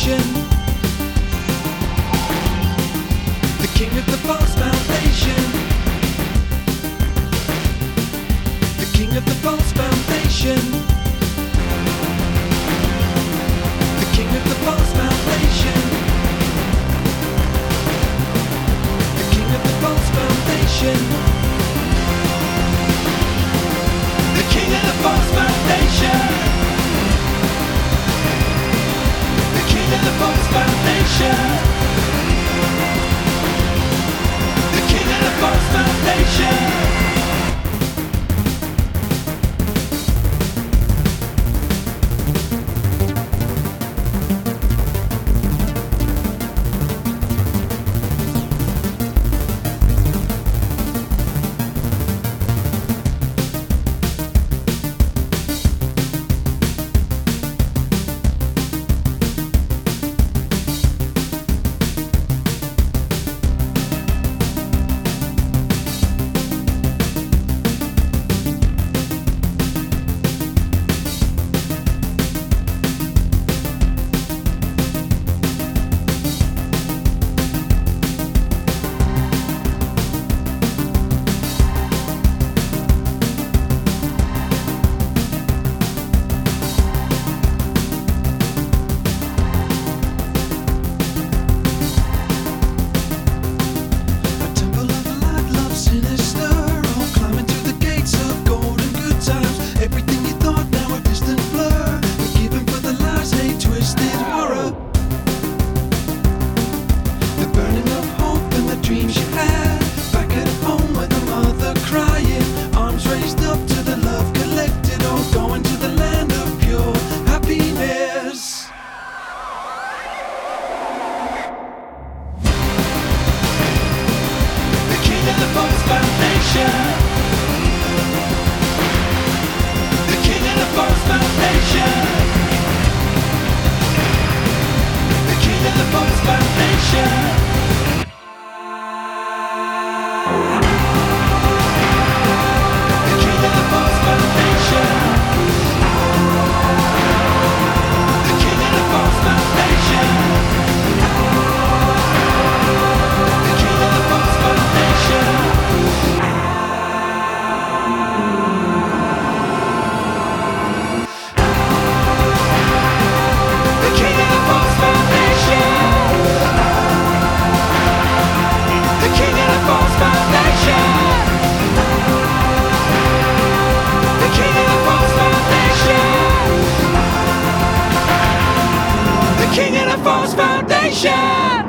Foundation. The King of the Falls Foundation. The King of the Falls Foundation. The King of the Falls Foundation. The King of the Falls Foundation. The King of the Falls Foundation. The King of the Falls Foundation. The King of the Falls Foundation. King of the Falls Foundation.